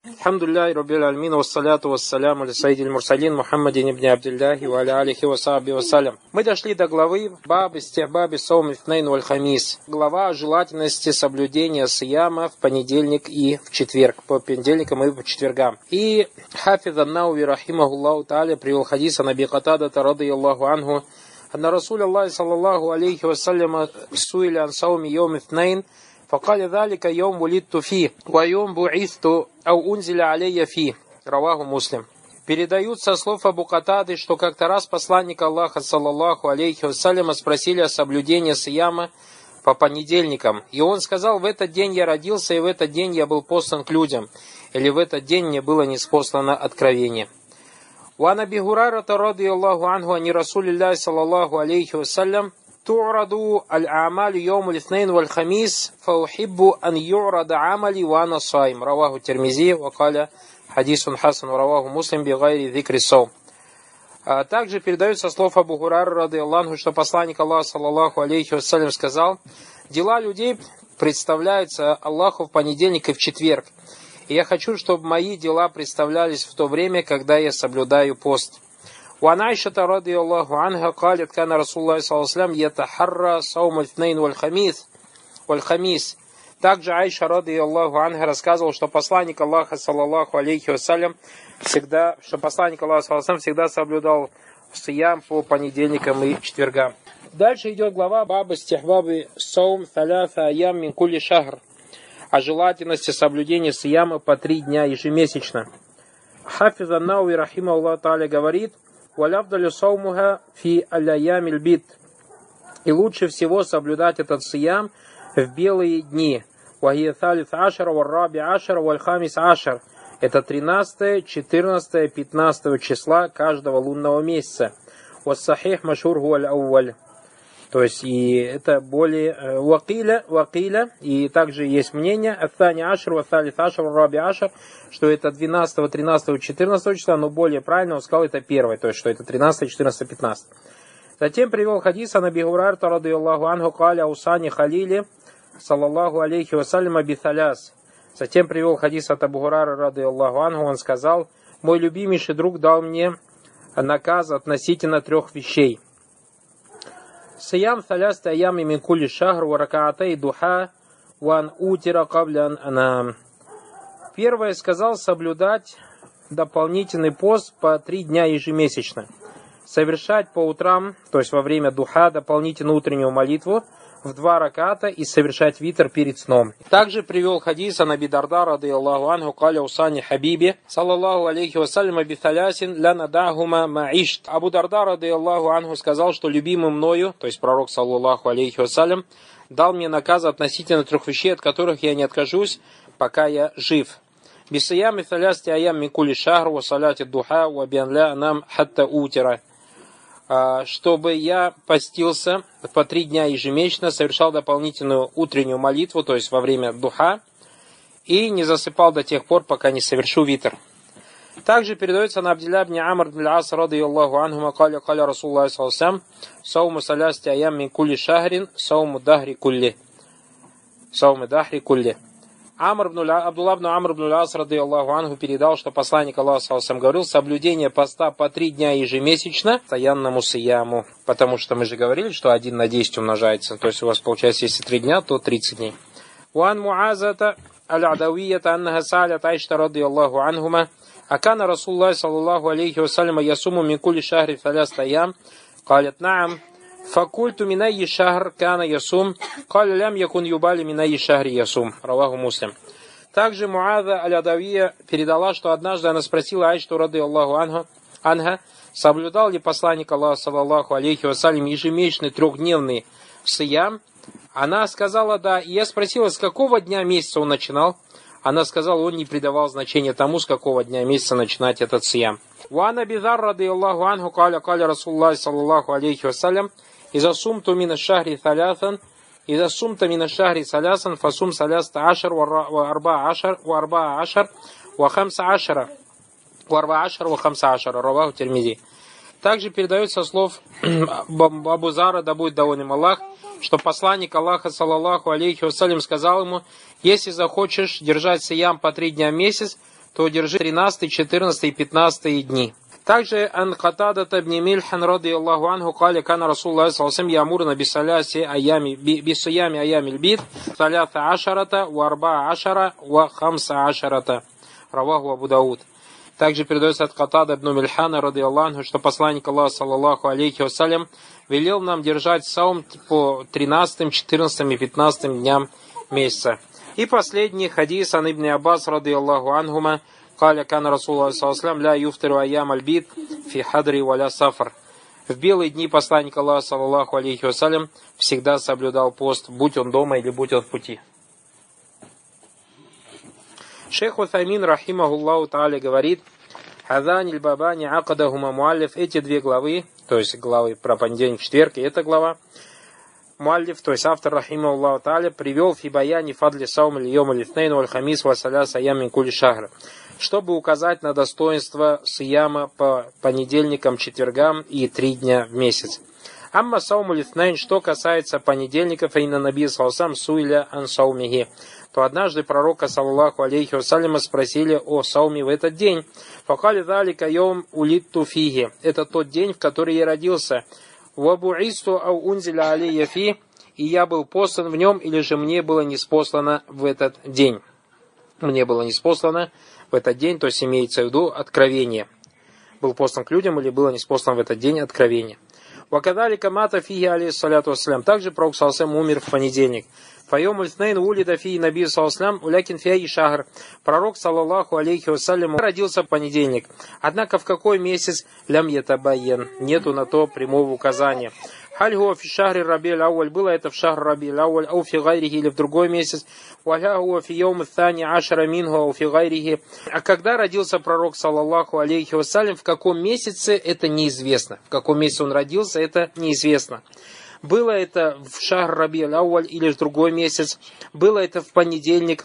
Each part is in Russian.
Алхамдулиллахи раббил алямин, вассаляту вассаляму аля саййидил мурсалин Мухаммадин ибн Абдилляхи ва аля алихи ва сахбихи вассалям. Мы дошли до главы баб истихбаби саум итнайн валь хамис. Глава о желательности соблюдения сияма в понедельник и в четверг. По понедельникам и по четвергам. И хафиз ан-Науви рахимахуллаху тааля привел хадис ан Аби Катадата радийаллаху анху анна Расулаллахи саллаллаху алейхи вассалям суиля ан сауми йом итнайн فقال ذلك يوم ولدت فيه ويوم بعثت أو أنزل علي فيه. Раваху Муслим. Передают со слов Абу Катады, что как-то раз посланник Аллаха, саллаллаху алейхи вассаляма, спросили о соблюдении сияма по понедельникам. И он сказал: в этот день я родился, и в этот день я был послан к людям. Или в этот день мне было ниспослано откровение. وعن أبي هريرة رضي الله عنه عن رسول الله صلى الله عليه وسلم تعرض الأعمال يوم الاثنين والخميس فأحب أن يعرض عملي وأنا صائم. رواه الترمذي وقال حديث حسن ورواه مسلم بغير ذكر الصوم. Также передается слов Абу Хурайры радийаллаху анху, что посланник Аллаха саллаллаху алейхи вассалям сказал: дела людей представляются Аллаху в понедельник и в четверг. И я хочу, чтобы мои дела представлялись в то время, когда я соблюдаю пост. وعن عائشة رضي الله عنها قالت كان رسول الله صلى الله عليه وسلم يتحرى صوم الاثنين والخميس. Также Айша радийаллаху анха рассказывал, что посланник Аллаха саллаллаху алейхи вассалям всегда соблюдал сиям по понедельникам и четвергам. Дальше идет глава баба стихбаби саум саляса аям мин кулли шахр, о желательности соблюдения сияма по 3 дня ежемесячно. Хафиз ан-Науви рахимахуллаху тааля говорит: «Валявдалю саумуха фи аль-аямиль бит». И лучше всего соблюдать этот сиям в белые дни. «Вахия талиф ашара, варраби ашара, вальхамис ашар». Это 13, 14, 15 числа каждого лунного месяца. «Вассахих машур гуаль ауваль». То есть, и это более вакиля, и также есть мнение аттани ашар, вассалиф ашар, варраби ашар, что это 12, 13, 14 числа, но более правильно он сказал, это первое, то есть, что это 13, 14, 15. Затем привел хадис ан Аби Хурайры радийаллаху анху каля аусани халили саллаллаху алейхи вассалям биталяс. Затем привел хадис от Абу Хурайры радийаллаху анху, он сказал: мой любимейший друг дал мне наказ относительно 3 вещей. Сиям саляста аями мин кулли шахр ва ракаатай духа ван утира кабля анам. Первое сказал соблюдать дополнительный пост по 3 дня ежемесячно. Совершать по утрам, то есть во время духа, дополнительную утреннюю молитву в 2 раката и совершать витр перед сном. Также привел хадис ан Аби Дарда радийаллаху анху каля усани хабиби саллаллаху алейхи вассалям биталясин ля надахума маишт. Абу Дарда радийаллаху анху сказал, что любимый мною, то есть пророк саллаллаху алейхи вассалям, дал мне наказ относительно 3 вещей, от которых я не откажусь, пока я жив. Бисаями салясти аям мин кулли шахр ва саляти духа ва биан ля анам хатта утира. Чтобы я постился по 3 дня ежемесячно, совершал дополнительную утреннюю молитву, то есть во время духа, и не засыпал до тех пор, пока не совершу витр. Также передается на Абдилля ибн Амр ибн ас радийаллаху анхума каля Расулуллахи саллаллаху алейхи ва саллям сауму салясти аям мин кулли шахрин сауму дахри кулли. Абдулла ибн Амр ибн ас радийаллаху анху передал, что посланник Аллаха саллаллаху алейхи ва саллям говорил: соблюдение поста по 3 дня ежемесячно постоянному сияму. Потому что мы же говорили, что 1 на 10 умножается. То есть у вас получается, если 3 дня, то 30 дней. Уан Муазата аль-Адавията аннаха салят Айшта радийаллаху анхума акана Расулуллахи саллаллаху алейхи ва саллям ясуму мин кулли шахри 3 аям. Калят наам. Факульту минайи шахр кана ясум, каля лям якун юбали минайи шахри ясум. Раваху Муслим. Также Муаза аль-Адавия передала, что однажды она спросила Айшту радийаллаху анха, соблюдал ли посланник Аллаха саллаллаху алейхи вассалям ежемесячный 3-дневный сиям. Она сказала да, и я спросила, с какого дня месяца он начинал. Она сказала, он не придавал значения тому, с какого дня месяца начинать этот сиям. Уан Аби Зар радийаллаху анху каля Расулуллахи саллаллаху алейхи вассалям иза сумту мина шахри салясан, иза сумта мина шахри салясан, фасум саляста ашар, ва арба ашар, ва хамса ашара, раваху Тирмизи. Также передается слов Абу Зара, да будет доволен им Аллах, что посланник Аллаха, саллаллаху алейхи вассалям, сказал ему: если захочешь держать сиям по 3 дня в месяц, то держи 13, 14 и 15 дни. Также ан Катадата ибн Мильхан радийаллаху анху каля кана Расулуллах саллаллаху алейхи ямурна бисаляси аями бисаями аямил бид салята ашарата ва арба ашара ва хамса ашарата. Раваху Абу Дауд. Также передается от Катада ибн Мильхана радийаллаху анху, что посланник Аллаха саллаллаху алейхи вассалям велел нам держать саум по 13, 14 и 15 дням месяца. И последний хадис ан ибн Аббас радийаллаху анхума каля кана Расулуллах саллаллаху алейхи ля юфтиру аям аль-бид фи хадри валя сафар. В белые дни посланник Аллаха саллаллаху алейхи вассалям всегда соблюдал пост, будь он дома или будь он в пути. Шейх Утаймин рахимахуллаху тааля говорит: «Хазани аль-бабани акадахума муаллиф». Эти две главы, то есть главы про понедельник, четверг, и эта глава, муаллиф, то есть автор рахимахуллаху тааля, привел фи баяни фадли саум аль-йом аль-итнейн валь-хамис ва-саляс аям мин кулли шахр, чтобы указать на достоинство сияма по понедельникам, четвергам и 3 дня в месяц. Амма саум аль-итнейн, что касается понедельников, и на наби салсам суиля ан саумихи, то однажды пророка саллаллаху алейхи вассаляма спросили о сауме в этот день. Факали залика йом улитту фиги. Это тот день, в который я родился. Вабуисту ау унзиля алейя фи. И я был послан в нем, или же мне было ниспослано в этот день. Мне было ниспослано в этот день, то есть имеется в виду откровение. Был послан к людям, или было ниспослано в этот день откровение. Вакадалика мата фиги алейхиссаляту вассалям. Также пророк саллаллаху умер в понедельник. Файом ульснейн улида фи наби саллаллаху улякин фи шахр. Пророк саллаллаху алейхи вассалям родился в понедельник. Однако в какой месяц лям ятабайен? Нету на то прямого указания. Халь хуа фи шахри рабиль ауаль, было это в шахр рабиль ауаль, ау фи гайрихи, или в другой месяц. Валя хуа фи йом thani ашара минху ау фи гайрихи. А когда родился пророк саллаллаху алейхи вассалям, в каком месяце, это неизвестно. В каком месяце он родился, это неизвестно. Было это в шахр рабиль ауаль или в другой месяц, было это в понедельник,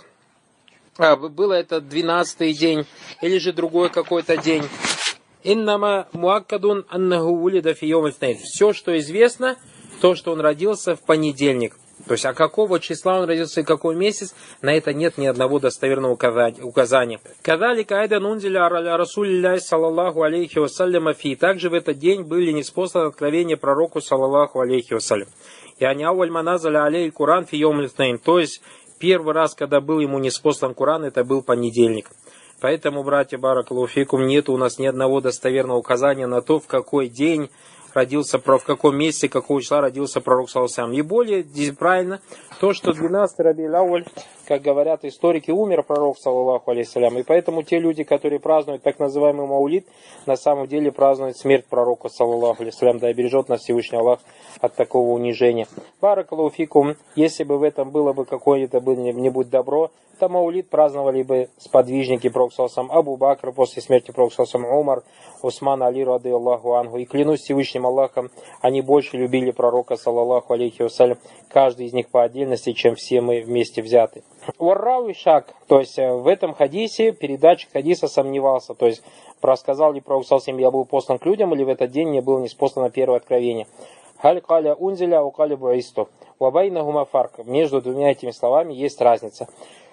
было это 12-й день, или же другой какой-то день. Иннама муаккадун аннаху улида фи йом итнейн. Все, что известно, то, что он родился в понедельник. То есть, а какого числа он родился и какой месяц, на это нет ни одного достоверного указания. Кадалика айдан унзиля аля расулилляхи саллаллаху алейхи вассаляма фи. Также в этот день были ниспосланы откровения пророку саллаллаху алейхи вассалям. Яни ауаль маназаля алейхи Куран фи йом итнейн. То есть, первый раз, когда был ему ниспослан Куран, это был понедельник. Поэтому, братья, баракаллаху фикум, нет у нас ни одного достоверного указания на то, в какой день родился, в каком месяце, какого числа родился пророк саллаллаху алейхи. И более здесь правильно то, что 12-й рабиль ауаль, как говорят историки, умер пророк саллаллаху алейхи. И поэтому те люди, которые празднуют так называемый маулид, на самом деле празднуют смерть пророка саллаллаху алейхи. Да обережет нас Всевышний Аллах от такого унижения. Баракаллаху фикум, если бы в этом было бы какое-нибудь добро, то маулид праздновали бы сподвижники пророка саллаллаху алейхи, Абу Бакр после смерти пророка саллаллаху алейхи, Умар, Усман, Али радийаллаху анху. И клянусь Всевышним Аллахом, они больше любили пророка саллаллаху алейхи вассалям, каждый из них по отдельности, чем все мы вместе взяты. Варрауи шак, то есть в этом хадисе, передатчик хадиса сомневался, то есть рассказал ли пророк саллаллаху алейхи, я был послан к людям, или в этот день мне было ниспослано первое откровение. Халь каля унзиля укаля буисту. Вабайнахума фарк. Между двумя этими словами есть разница.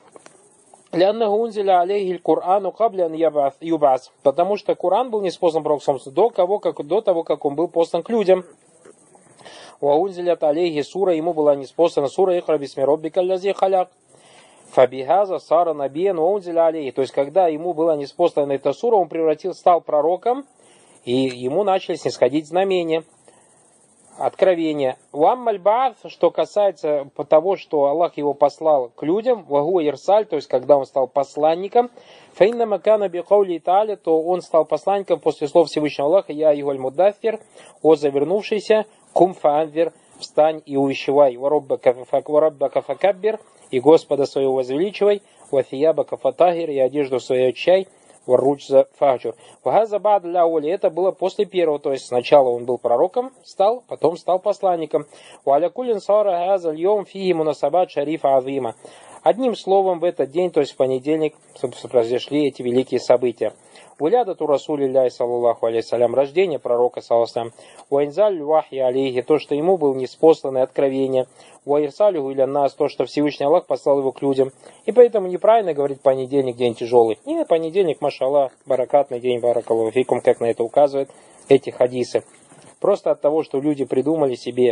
Потому что Коран был ниспослан пророком до того, как он был послан к людям. Ему была ниспослана сура Ихра бисми роббика аллази халяк. Фабихаза сара набиен уунзиля алейхи. То есть, когда ему была ниспослана эта сура, он стал пророком, и ему начали снисходить знамения, откровения. Уаммаль-ба'ат, что касается того, что Аллах его послал к людям, вагу ирсаль, то есть когда он стал посланником, фаинна макана бикаули та'аля, то он стал посланником после слов Всевышнего Аллаха, я юаль муддаффир, о завернувшийся, кум фаанвир, встань и увещевай, вараббака факаббир, и Господа своего возвеличивай, вафиябака фатахир, и одежду свою очищай, варруджза фахджур. Вагазабад ля оли, это было после первого, то есть сначала он был пророком, потом стал посланником. Валя кулин сара газа льем фиги мунасабат шарифа азима. Одним словом, в этот день, то есть в понедельник, произошли эти великие события. Улядату Расулилляхи саллаллаху алейхиссалям, рождение пророка саллаллаху ваинзаль вахи алейхи, то, что ему было ниспослано откровение, ваирсалюху иля нас, то, что Всевышний Аллах послал его к людям. И поэтому неправильно говорить понедельник день тяжелый. Нет, понедельник, машаллах, баракатный день, баракаллаху фикум, как на это указывают эти хадисы. Просто от того, что люди придумали себе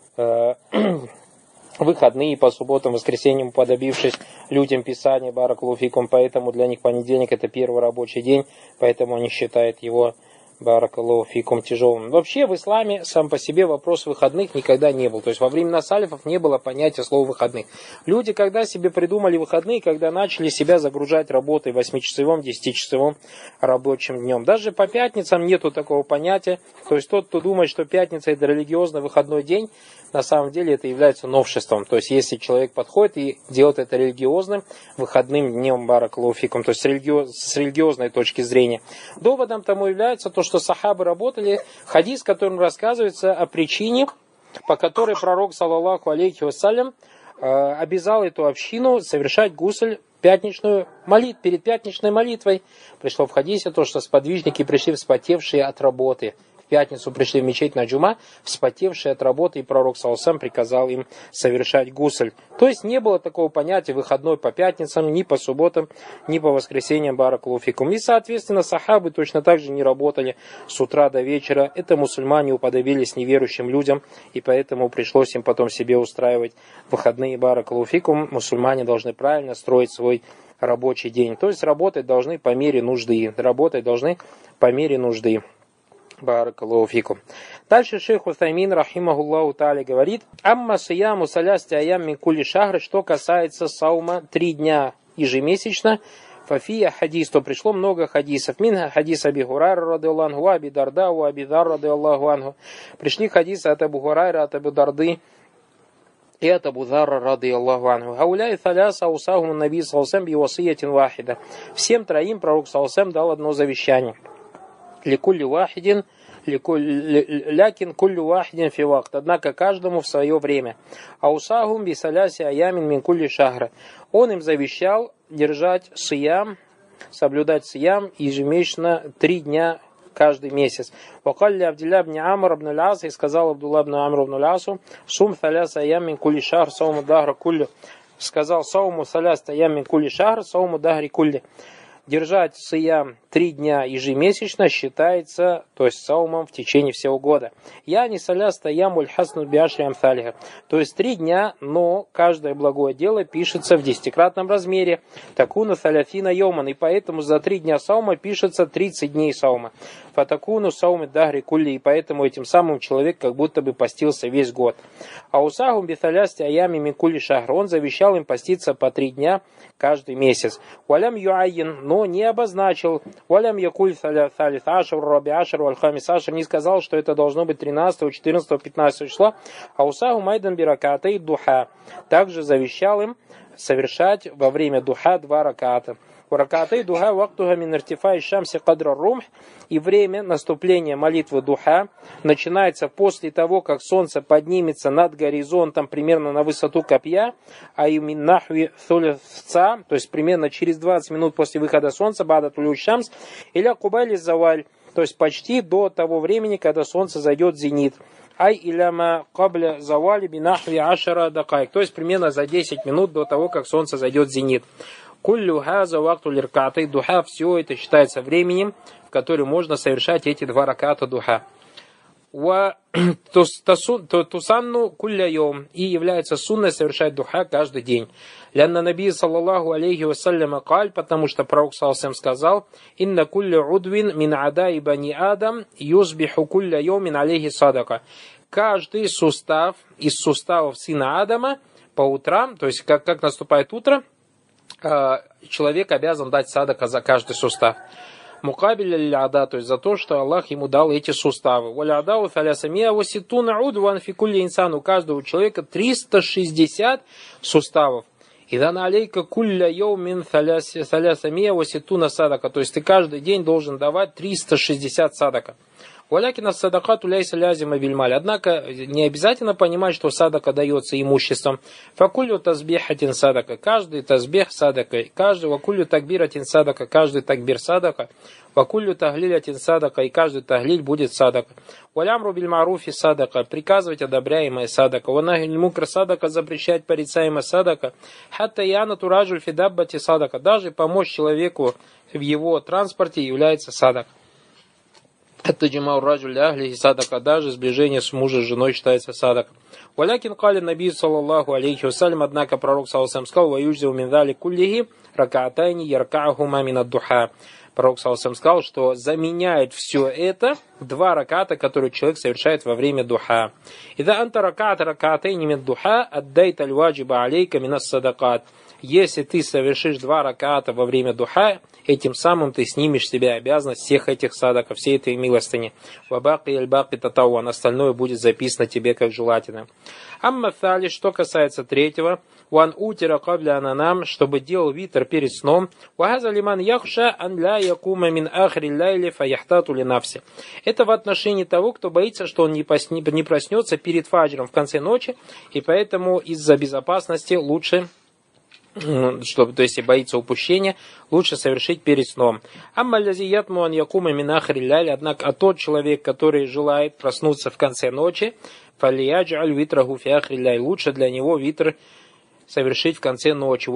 выходные по субботам, воскресеньям, уподобившись людям Писания, баракаллаху фикум, поэтому для них понедельник это первый рабочий день, поэтому они считают его, баракаллаху фикум, тяжелым. Вообще в исламе сам по себе вопрос выходных никогда не был. То есть во времена салифов не было понятия слова выходных. Люди, когда себе придумали выходные, когда начали себя загружать работой 8-часовым, 10-часовым рабочим днем. Даже по пятницам нету такого понятия. То есть тот, кто думает, что пятница это религиозный выходной день, на самом деле это является новшеством. То есть если человек подходит и делает это религиозным выходным днем, баракаллаху фикум, то есть с религиозной точки зрения. Доводом тому является то, что сахабы работали, хадис, в котором рассказывается о причине, по которой пророк, саллаллаху алейхи вассалям, обязал эту общину совершать гусль пятничную молитву, перед пятничной молитвой. Пришло в хадисе то, что сподвижники пришли вспотевшие от работы. В пятницу пришли в мечеть на джума, вспотевшие от работы, и пророк саллаллаху приказал им совершать гусль. То есть не было такого понятия выходной по пятницам, ни по субботам, ни по воскресеньям, баракаллаху фикум. И, соответственно, сахабы точно так же не работали с утра до вечера. Это мусульмане уподобились неверующим людям, и поэтому пришлось им потом себе устраивать выходные, баракаллаху фикум. Мусульмане должны правильно строить свой рабочий день. То есть работать должны по мере нужды. Работать должны по мере нужды. Баракаллаху фикум. Дальше шейх Утаймин, рахимахуллаху тааля, говорит: «Амма сияму салясти аям мин кулли шахр», что касается саума 3 дня ежемесячно, фафия хадис, то пришло много хадисов. Минха хадис Аби Хурайра радиаллаху анху, Аби Дарда, Аби Дар радиаллаху анху. Пришли хадисы от Абу Хурайра, от Абу Дарды и от Абу Дарра радиаллаху анху. Хауляй таляса аусахум наби саллаллаху би васиятин вахида. Всем троим пророк саллаллаху дал одно завещание. Ликулли вахидин, лякин куллю вахидин фи вакт. Однако каждому в свое время. Аусахум бисаляси аямин мин кулли шахра. Он им завещал держать сиям, соблюдать сиям ежемесячно 3 дня каждый месяц. Вакалли Абдилля бни Амр ибн Ляс, и сказал Абдулла бни Амр ибн Лясу: сум таляса аям мин кулли шахр, сауму дахра кулли. Сказал: сауму таляса аям мин кулли шахр, сауму дахри кулли. Держать сиям 3 дня ежемесячно считается, то есть саумом в течение всего года. Я не соляста ямуль хасну биаши амсалиха. То есть 3 дня, но каждое благое дело пишется в 10-кратном размере. Такуну саляфина йоман. И поэтому за 3 дня саума пишется 30 дней саума. Фатакуну саумы дахри кулли. И поэтому этим самым человек как будто бы постился весь год. А усахум биталясти аями мин кулли шахр. Он завещал им поститься по 3 дня каждый месяц. Валям юайин, но не обозначил. Валям якуль салит ашар, раби ашар, вальхамис ашар, не сказал, что это должно быть 13, 14, 15 числа. А усаху майдан бираката и духа. Также завещал им совершать во время духа 2 раката. Ракаты духа вактуха мин иртифа шамси кадра румх. И время наступления молитвы духа начинается после того, как солнце поднимется над горизонтом примерно на высоту копья, а и мин нахви thulithца, то есть примерно через 20 минут после выхода солнца, бада тулю шамс, или кубайли заваль, то есть почти до того времени, когда солнце зайдет в зенит. Ай иляма кабля завали бинахви ашара дакайк, то есть примерно за 10 минут до того, как солнце зайдет в зенит. Куллю хаза вакту лиркаты духа, все это считается временем, в котором можно совершать эти 2 раката духа. Ва тусанну кулля йом, и является сунной совершать духа каждый день. Лянна наби саллаллаху алейхи вассаляма каль, потому что пророк саллаллаху сказал: инна кулля удвин мин адай бани адам юзбиху кулля йомин алейхи садака. Каждый сустав из суставов сына Адама по утрам, то есть как наступает утро, человек обязан дать садака за каждый сустав. Мукабиля ля-ада, то есть за то, что Аллах ему дал эти суставы. Валя-адау фалясамия васитуна удван фикулли инсан. У каждого человека 360 суставов. И дана алейка кулля йоумин фалясамия васитуна садака. То есть ты каждый день должен давать 360 садака. Валякин ас-садакату ляйса лязима бильмаль. Однако не обязательно понимать, что садака дается имуществом. Факулю тазбихатин садака. Каждый тазбих садака. Каждый вакулю такбиратин садака. Каждый такбир садака. Вакулю таглилятин садака. И каждый таглиль будет садака. Валямру бильмаруфи садака. Приказывать одобряемое садака. Ванахиль мукр садака. Запрещать порицаемое садака. Хатта яна тураджуль фидаббати садака. Даже помочь человеку в его транспорте является садака. Это джимау раджуль ахли садака, даже сближение с мужем, с женой считается садака. Валякин кали наби саллаллаху алейхи вассалям, однако пророк саллаллаху сказал: «Ваюджзау мин дали куллихи ракаатайни яркаахума мин ад-духа». Пророк саллаллаху сказал, что заменяет все это 2 раката, которые человек совершает во время духа. «Ида анта ракаатайни мин духа, аддайта аль-ваджиба алейка мин ас-садакат». Если ты совершишь 2 раката во время духа, этим самым ты снимешь с себя обязанность всех этих садаков, всей этой милостыни. Вабаки аль-баки татауан, остальное будет записано тебе как желательно. Амма thali, что касается 3-го, ван утира кабля ананам, чтобы делал витр перед сном. Вахаза лиман яхша ан ля якума мин ахри лайли фаяхтату ли нафси. Это в отношении того, кто боится, что он не проснется перед фаджром в конце ночи, и поэтому из-за безопасности лучше, чтобы, то есть, если боится упущения, лучше совершить перед сном. Однако, а тот человек, который желает проснуться в конце ночи, лучше для него витр совершить в конце ночи.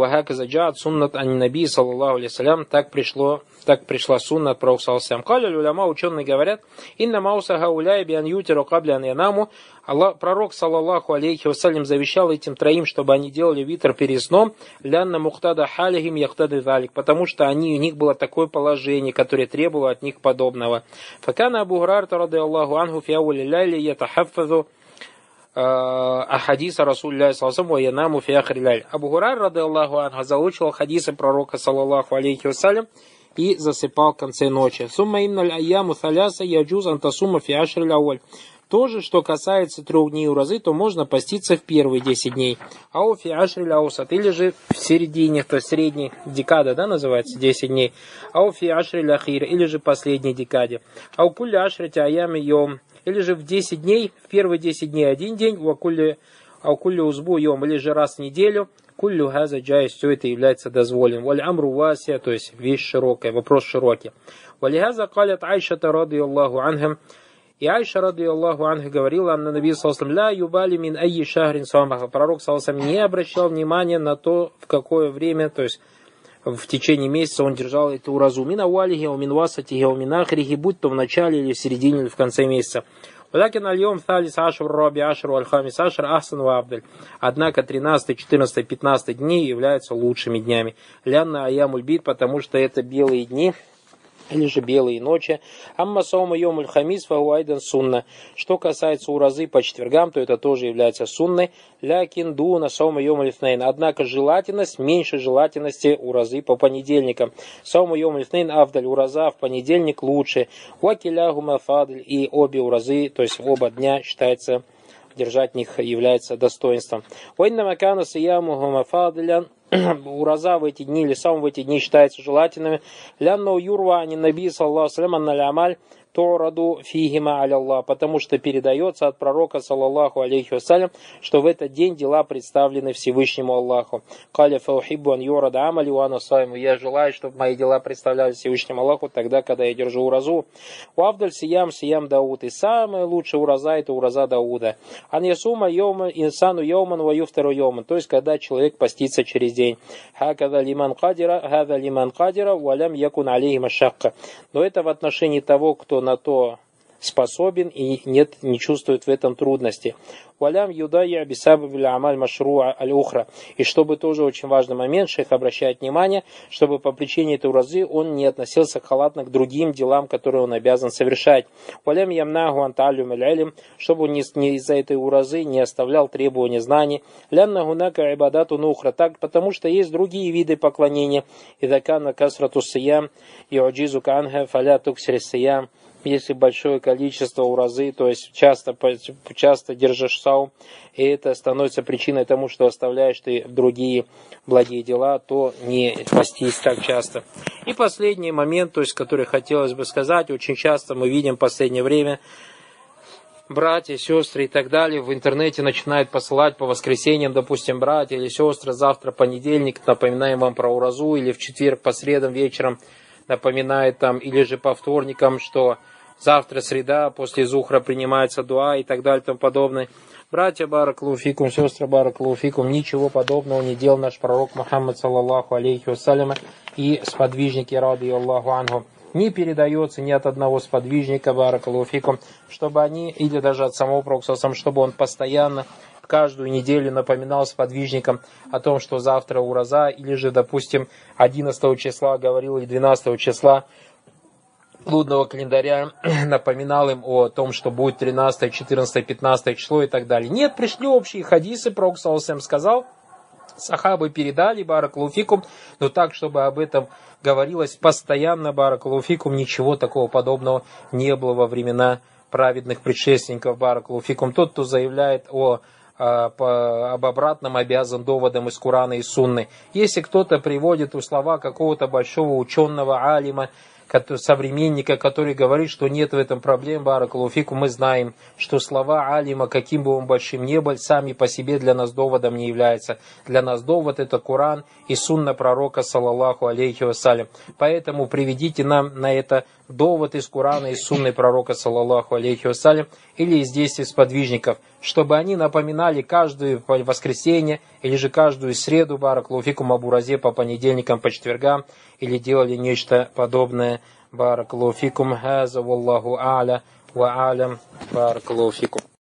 Так пришла сунна от пророка саллаллаху алейхи ва саллям. Ученые говорят: инна мауса гауляй биан ютиру кабля ан янаму. Пророк саллаллаху алейхи ва саллям завещал этим 3 чтобы они делали витр перед сном, лянна мухтада халихим яхтады залик, потому что у них было такое положение, которое требовало от них подобного. Факана Абу Гурайра радийаллаху анху фи аули лайли ятахаффазу ахадиса Расуллахи саллаллаху алейхи ва янаму фи ахри лайль. Абу Гурайра радийаллаху анху заучил хадисы пророка саллаллаху алейхи ва саллям и засыпал в конце ночи. Сумма инналь айяму таляса яджуз антасума фи ашри лауль. Тоже, что касается 3 дней уразы, то можно поститься в первые 10 дней. Ау фи ашри ляусат, или же в середине, то есть средней декада, да, называется 10 дней. Ау фи ашри ляхир, или же последней декаде. Ау кулли ашри таями йом, или же в 10 дней, в первые 10 дней 1 день, ау кулли узбу йом, или же раз в неделю. Куллю газа джай, все это является дозволенным. Валь амру васия, то есть вещь широкая, вопрос широкий. Валь газа калят Айшата радийаллаху анхам. И Айша радийаллаху анха говорила: «Анна наби саллаллаху алейхи ва саллям ля юбали мин айи шахрин самаха». Пророк саллаллаху алейхи ва саллям не обращал внимания на то, в какое время, то есть в течение месяца он держал эту уразу. Мин ауалихи, у мин васатихи, у мин ахрихи, будь то в начале или в середине или в конце месяца. Валякин аль-йом талис ашр раби ашр валь-хамис ашр ахсан ва абдаль. Однако 13, 14, 15 дней являются лучшими днями. Лянна аямуль бит, потому что это белые дни, или же белые ночи. Амма саума йомуль хамис фагуайдан сунна. Что касается уразы по четвергам, то это тоже является сунной. Лякин дуна саума йомуль итнейн. Однако желательность меньше желательности уразы по понедельникам. Саума йомуль итнейн авдаль. Ураза в понедельник лучше. Вакилягума фадль. И обе уразы, то есть оба дня считается, держать них является достоинством. Уайна макана сияму гумафадлян. Ураза в эти дни или сам в эти дни считается желательными. Лянну юрва ани наби саллаллаху алейхи ва саллям анналь амаль тораду фихима аляллах, потому что передается от пророка саллаллаху алейхи ва саллям, что в этот день дела представлены Всевышнему Аллаху. Каля фаухиббу ан юрада амали ва ана саиму. Я желаю, чтобы мои дела представляли Всевышнему Аллаху тогда, когда я держу уразу. Вавдаль сиям Дауд. И самая лучшая ураза — это ураза Дауда. Ан ясума йома инсану йоман ва юфтару йоман. То есть, когда человек постится через день. Хакада лиман кадира валям якун алейхи машакка. Но это в отношении того, кто на то способен и не чувствует в этом трудности. Валям юдая бисабабиль амаль машруа аль-ухра. И чтобы тоже очень важный момент, шейх обращает внимание, чтобы по причине этой уразы он не относился халатно к другим делам, которые он обязан совершать. Валям ямнаху анталюм аль-илм, чтобы он из-за этой уразы не оставлял требования знаний. Лянна гунака ибадату нухра, так, потому что есть другие виды поклонения. Идакана касрату сиям и оджизу канха фаля туксри сиям. если большое количество уразы, то есть часто держишь саум, и это становится причиной тому, что оставляешь ты другие благие дела, то не постись так часто. И последний момент, то есть, который хотелось бы сказать, очень часто мы видим в последнее время, братья, сестры и так далее в интернете начинают посылать по воскресеньям, допустим, братья или сестры, завтра понедельник, напоминаем вам про уразу, или в четверг по средам вечером напоминает там, или же по вторникам, что завтра среда, после зухра принимается дуа и так далее и тому подобное. Братья, баракаллаху фикум, сестры, баракаллаху фикум, ничего подобного не делал наш пророк Мухаммад, саллаллаху алейхи вассаляма, и сподвижники, ради Аллаху анху. Не передается ни от одного сподвижника, баракаллаху фикум, чтобы они, или даже от самого пророка, чтобы он постоянно, каждую неделю напоминал сподвижникам о том, что завтра ураза, или же, допустим, 11 числа говорил, или 12 числа лунного календаря напоминал им о том, что будет 13, 14, 15 число и так далее. Нет, пришли общие хадисы, пророк саллаллаху сказал, сахабы передали, баракаллаху фикум, но так, чтобы об этом говорилось постоянно, баракаллаху фикум, ничего такого подобного не было во времена праведных предшественников, баракаллаху фикум. Тот, кто заявляет об обратном, обязан доводом из Курана и Сунны. Если кто-то приводит слова какого-то большого ученого, алима, современника, который говорит, что нет в этом проблем, баракаллаху фикум, мы знаем, что слова алима, каким бы он большим ни был, сами по себе для нас доводом не являются. Для нас довод это Куран и сунна пророка, саллаллаху алейхи вассалям. Поэтому приведите нам на это довод из Курана и сунны пророка, саллаллаху алейхи вассалям, или из действий сподвижников, чтобы они напоминали каждое воскресенье или же каждую среду, баракаллаху фикум, об уразе по понедельникам, по четвергам, или делали нечто подобное. Баракаллаху фикум, хаза валлаху а'ля ва а'лям, баракаллаху фикум.